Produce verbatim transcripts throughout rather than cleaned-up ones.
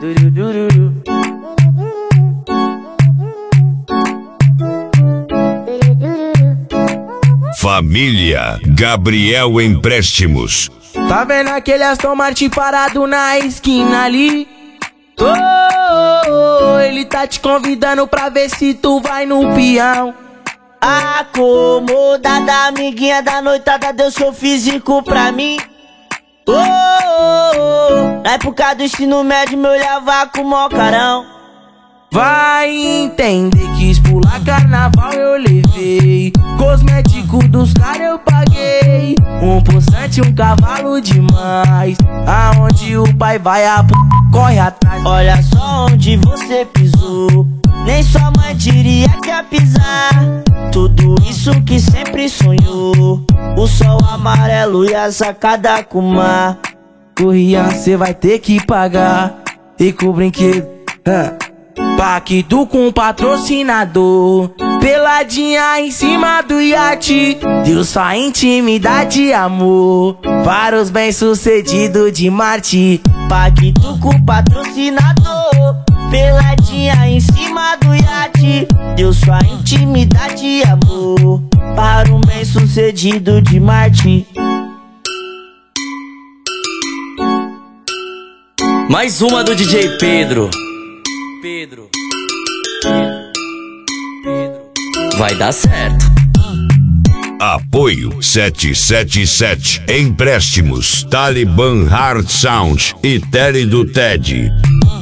Família Gabriel Empréstimos. Tá vendo aquele Aston Martin parado na esquina ali? Oh, oh, oh, ele tá te convidando pra ver se tu vai no peão. Acomodada, amiguinha da noitada, deu seu físico pra mim. Oh, oh, oh, na época do ensino médio me olhava com mó carão. Vai entender, quis pular carnaval eu levei. Cosmético dos caras eu paguei. Um poçante, um cavalo demais. Aonde o pai vai, a p... corre atrás. Olha só onde você pisou, nem sua mãe diria que ia pisar. Tudo isso que sempre sonhou, o sol amarelo e a sacada com o mar. Corria, cê vai ter que pagar. E com o brinquedo huh. Pacto com patrocinador, peladinha em cima do iate. Deu só intimidade e amor para os bem-sucedidos de Marte. Pacto com patrocinador, peladinha em cima do iate. Deu sua intimidade e amor para um bem-sucedido de Marte. Mais uma do D J Pedro. Pedro, Pedro, Pedro. Vai dar certo. Apoio sete sete sete Empréstimos, Talibã Hard Sound e Tele do Ted.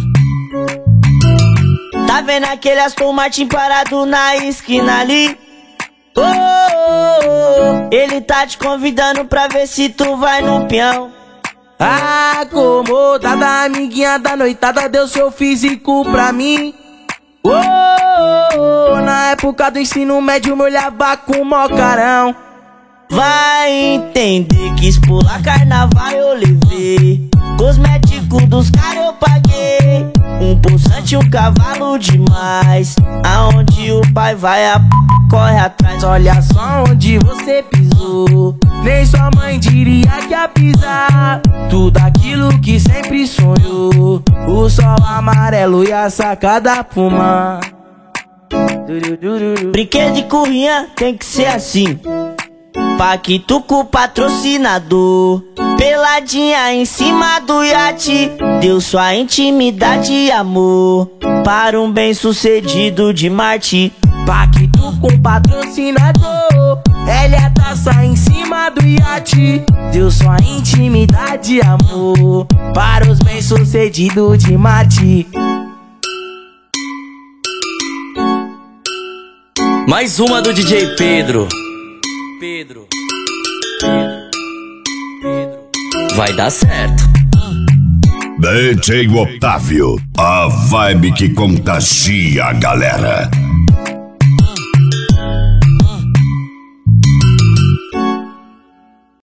Tá vendo aquele Aston Martin parado na esquina ali? Oh, oh, oh, ele tá te convidando pra ver se tu vai no peão. Acomodada, amiguinha da noitada, deu seu físico pra mim. Oh, oh, oh, na época do ensino médio me olhava com mó carão. Vai entender, quis pular carnaval eu levei. Cosmético dos caras eu paguei. Um poçante, um cavalo demais. Aonde o pai vai, a p... corre atrás. Olha só onde você pisou, nem sua mãe diria que ia pisar. Tudo aquilo que sempre sonhou, o sol amarelo e a sacada puma. Brinquedo de currinha tem que ser assim. Pacto com patrocinador, peladinha em cima do iate. Deu sua intimidade e amor para um bem-sucedido de Marte. Pacto com patrocinador, L a taça em cima do iate. Deu sua intimidade e amor para os bem-sucedidos de Marte. Mais uma do D J Pedro. Pedro, Pedro, Pedro. Vai dar certo. D J Otávio, a vibe que contagia a galera.